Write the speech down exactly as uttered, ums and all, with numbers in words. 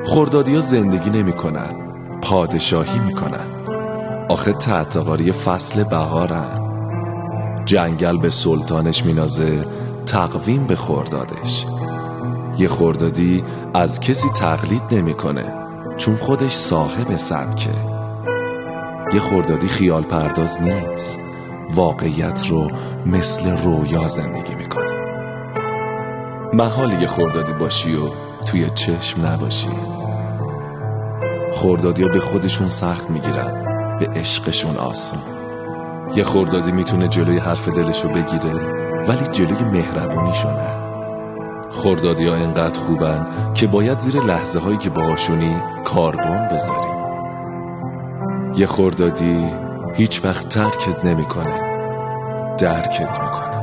خردادی‌ها زندگی نمی‌کنن، پادشاهی می‌کنن. آخه تحت‌قاری فصل بهارن. جنگل به سلطانش مینازه، تقویم به خردادش. یه خردادی از کسی تقلید نمی‌کنه، چون خودش صاحب سبکه. یه خردادی خیال پرداز نیست، واقعیت رو مثل رویا زندگی میکنه. محال یه خردادی باشی و توی چشم نباشی. خردادی ها به خودشون سخت میگیرن، به عشقشون آسون. یه خردادی میتونه جلوی حرف دلشو بگیره، ولی جلوی مهربونیشو نه. خردادی ها اینقدر خوبن که باید زیر لحظه هایی که باهاشونی کاربن بذاری. یه خردادی هیچ وقت ترکت نمیکنه، درکت میکنه.